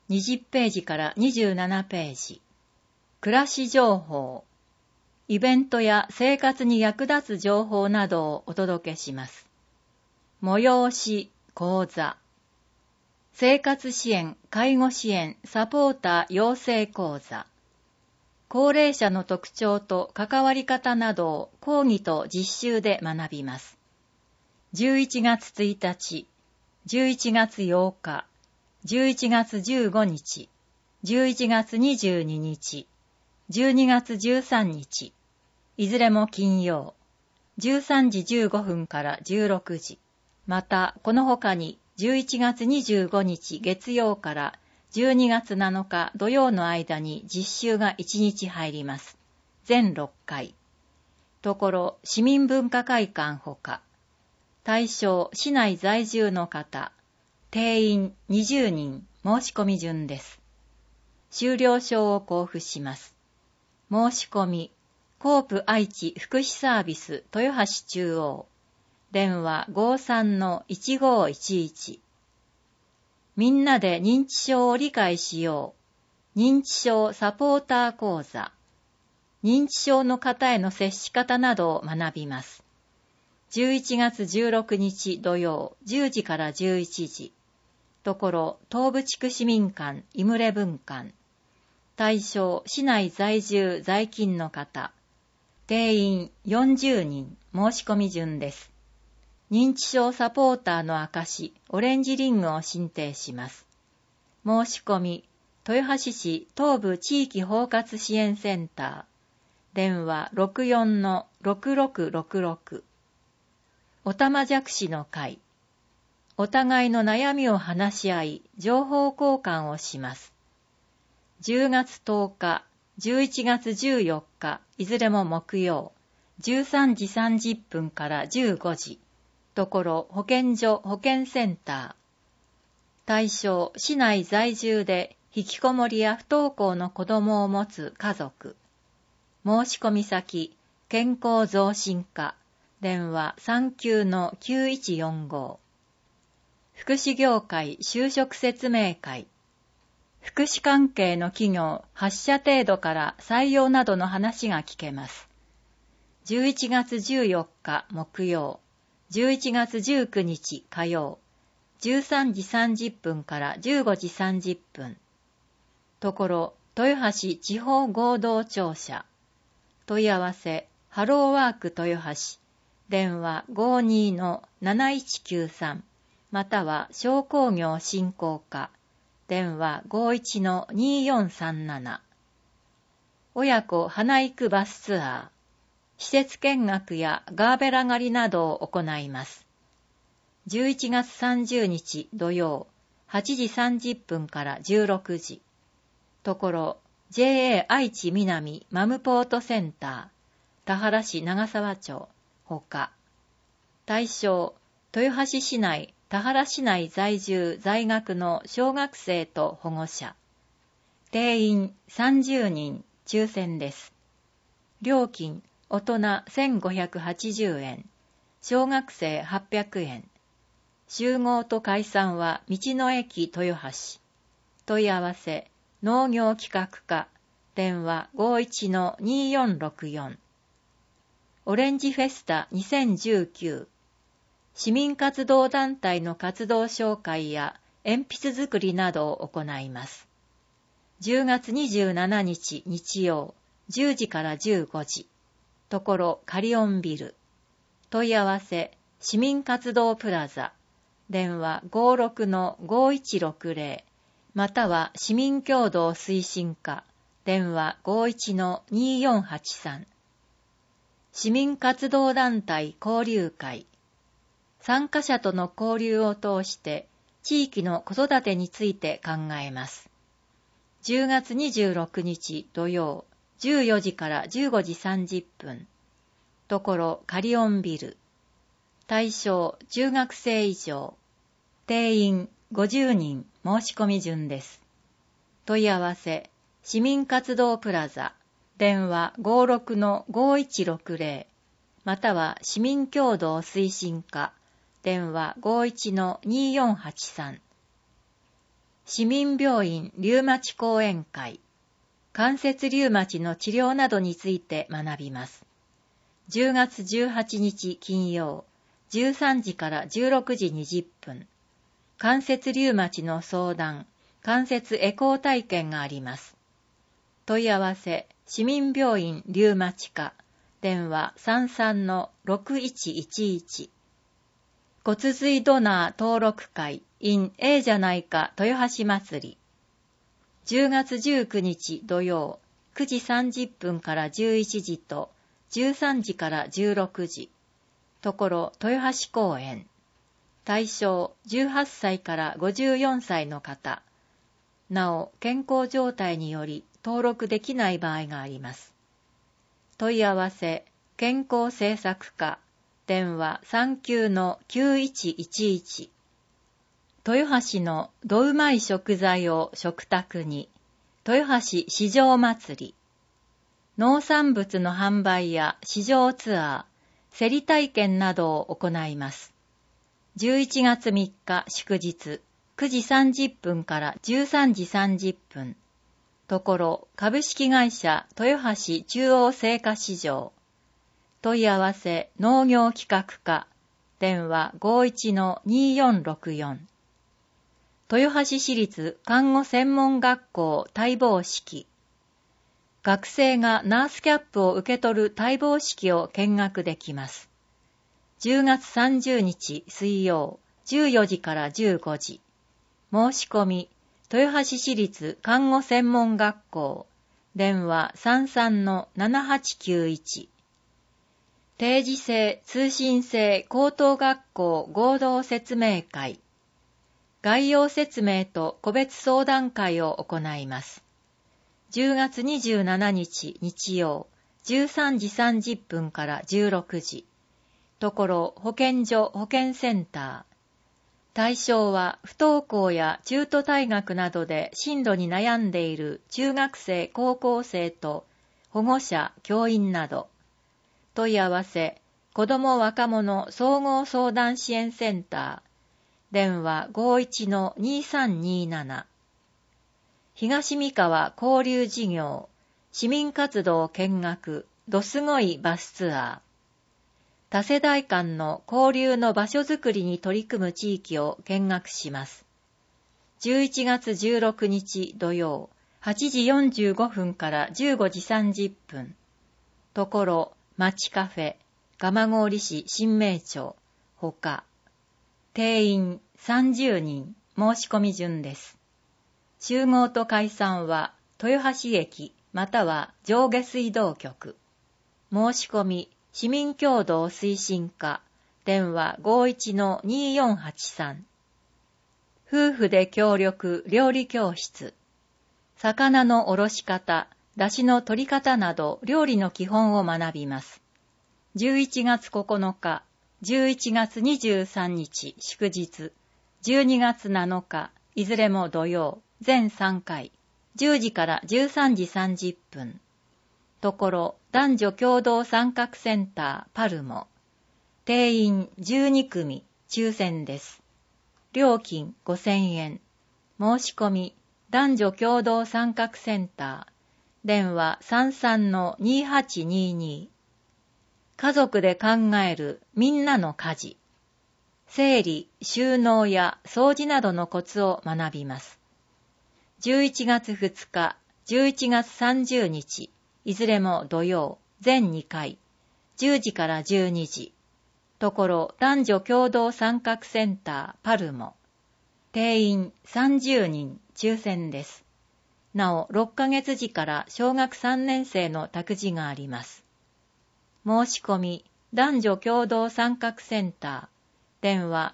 20ページから27ページ。暮らし情報。イベントや生活に役立つ情報などをお届けします。催し、講座。生活支援、介護支援、サポーター養成講座。高齢者の特徴と関わり方などを講義と実習で学びます。11月1日、11月8日、11月15日、11月22日、12月13日、いずれも金曜、13時15分から16時、またこの他に11月25日月曜から12月7日土曜の間に実習が1日入ります。全6回。ところ、市民文化会館ほか、対象、市内在住の方、定員20人、申し込み順です。終了証を交付します。申し込み、コープ愛知福祉サービス豊橋中央、電話 53-1511。みんなで認知症を理解しよう。認知症サポーター講座。認知症の方への接し方などを学びます。11月16日土曜10時から11時。ところ、東部地区市民館、井牟礼分館。対象、市内在住在勤の方。定員40人、申し込み順です。認知症サポーターの証、オレンジリングを申請します。申し込み、豊橋市東部地域包括支援センター。電話 64-6666。おたまじゃくしの会。お互いの悩みを話し合い、情報交換をします。10月10日、11月14日、いずれも木曜、13時30分から15時。ところ、保健所保健センター。対象、市内在住で引きこもりや不登校の子供を持つ家族。申し込み先、健康増進課。電話 39-9145。福祉業界就職説明会。福祉関係の企業8社程度から採用などの話が聞けます。11月14日木曜、11月19日火曜、13時30分から15時30分。ところ、豊橋地方合同庁舎。問い合わせ、ハローワーク豊橋。電話 52-7193。または商工業振興課。電話 51-2437。親子花育バスツアー。施設見学やガーベラ狩りなどを行います。11月30日土曜、8時30分から16時。ところ、JA 愛知南マムポートセンター、田原市長沢町、ほか。対象、豊橋市内、田原市内在住在学の小学生と保護者。定員30人、抽選です。料金、大人1580円、小学生800円。集合と解散は道の駅豊橋。問い合わせ、農業企画課、電話 51-2464。オレンジフェスタ2019。市民活動団体の活動紹介や鉛筆作りなどを行います。10月27日日曜、10時から15時。ところ、カリオンビル。問い合わせ、市民活動プラザ。電話 56-5160。または市民協同推進課。電話 51-2483。市民活動団体交流会。参加者との交流を通して地域の子育てについて考えます。10月26日土曜、14時から15時30分。ところ、カリオンビル。対象、中学生以上。定員50人、申し込み順です。問い合わせ、市民活動プラザ。電話 56-5160。または市民協同推進課。電話 51-2483。 市民病院リウマチ講演会、関節リウマチの治療などについて学びます。10月18日金曜、13時から16時20分、関節リウマチの相談、関節エコー体験があります。問い合わせ、市民病院リウマチ科、電話 33-6111。骨髄ドナー登録会 in A じゃないか豊橋祭り。10月19日土曜、9時30分から11時と13時から16時。ところ豊橋公園。対象18歳から54歳の方。なお、健康状態により登録できない場合があります。問い合わせ、健康政策課、電話 39-9111。豊橋のどうまい食材を食卓に、豊橋市場祭り。農産物の販売や市場ツアー、競り体験などを行います。11月3日祝日、9時30分から13時30分。ところ、株式会社豊橋中央青果市場。問い合わせ、農業企画課。電話 51-2464。豊橋市立看護専門学校待望式。学生がナースキャップを受け取る待望式を見学できます。10月30日水曜、14時から15時。申し込み、豊橋市立看護専門学校。電話 33-7891。定時制通信制高等学校合同説明会。概要説明と個別相談会を行います。10月27日日曜、13時30分から16時。ところ保健所保健センター。対象は不登校や中途退学などで進路に悩んでいる中学生高校生と保護者教員など。問い合わせ、子ども若者総合相談支援センター、電話 51-2327。東三河交流事業、市民活動見学、どすごいバスツアー。多世代間の交流の場所づくりに取り組む地域を見学します。11月16日土曜、8時45分から15時30分。ところ、町カフェ、蒲郡市新名町、ほか。定員30人、申し込み順です。集合と解散は、豊橋駅、または上下水道局。申し込み、市民協同推進課、電話 51-2483。夫婦で協力料理教室。魚のおろし方、出汁の取り方など料理の基本を学びます。11月9日、11月23日祝日、12月7日、いずれも土曜、全3回、10時から13時30分。ところ、男女共同参画センターパルモ。定員12組、抽選です。料金5000円。申し込み、男女共同参画センター。電話 33-2822。家族で考えるみんなの家事。整理、収納や掃除などのコツを学びます。11月2日、11月30日、いずれも土曜、全2回、10時から12時。ところ男女共同参画センターパルモ。定員30人、抽選です。なお、6ヶ月時から小学3年生の託児があります。申し込み、男女共同参画センター、電話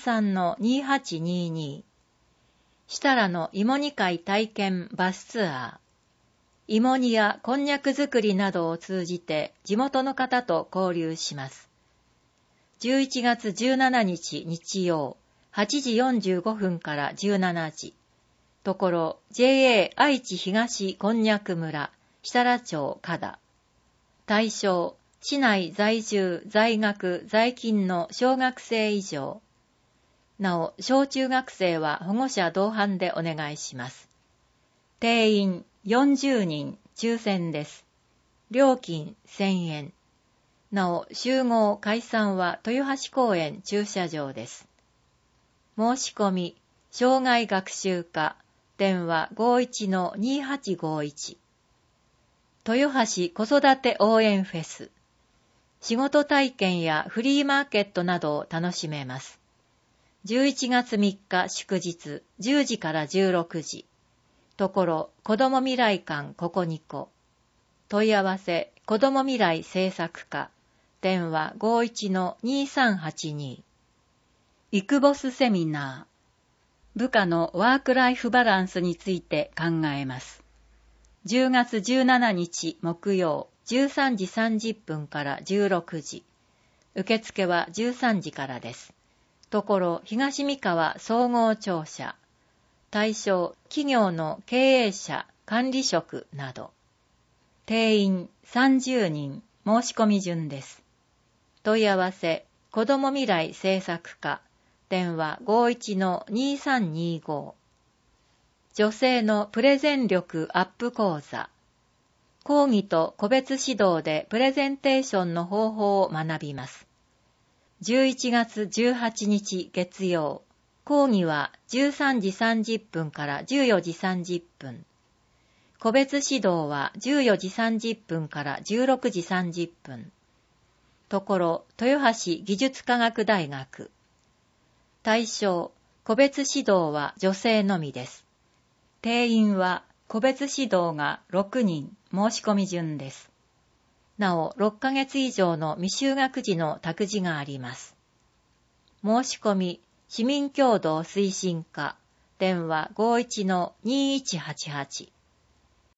33-2822。設楽の芋煮会体験バスツアー。芋煮やこんにゃく作りなどを通じて地元の方と交流します。11月17日日曜、8時45分から17時。ところ JA 愛知東こんにゃく村、設楽町加田。対象、市内在住、在学、在勤の小学生以上。 なお、小中学生は保護者同伴でお願いします。定員40人抽選です。料金1000円。なお、集合解散は豊橋公園駐車場です。申し込み、障害学習課、電話 51-2851。豊橋子育て応援フェス。仕事体験やフリーマーケットなどを楽しめます。11月3日祝日10時から16時。ところ、子ども未来館ここにこ。問い合わせ、子ども未来政策課。電話 51-2382。イクボスセミナー。部下のワークライフバランスについて考えます。10月17日木曜13時30分から16時。受付は13時からです。ところ、東三河総合庁舎。対象、企業の経営者、管理職など。定員30人、申し込み順です。問い合わせ、子ども未来政策課。電話 51-2325。女性のプレゼン力アップ講座。講義と個別指導でプレゼンテーションの方法を学びます。11月18日月曜。講義は13時30分から14時30分。個別指導は14時30分から16時30分。ところ、豊橋技術科学大学。対象、個別指導は女性のみです。定員は個別指導が6人、申し込み順です。なお、6ヶ月以上の未就学児の託児があります。申し込み、市民協働推進課、電話 51-2188。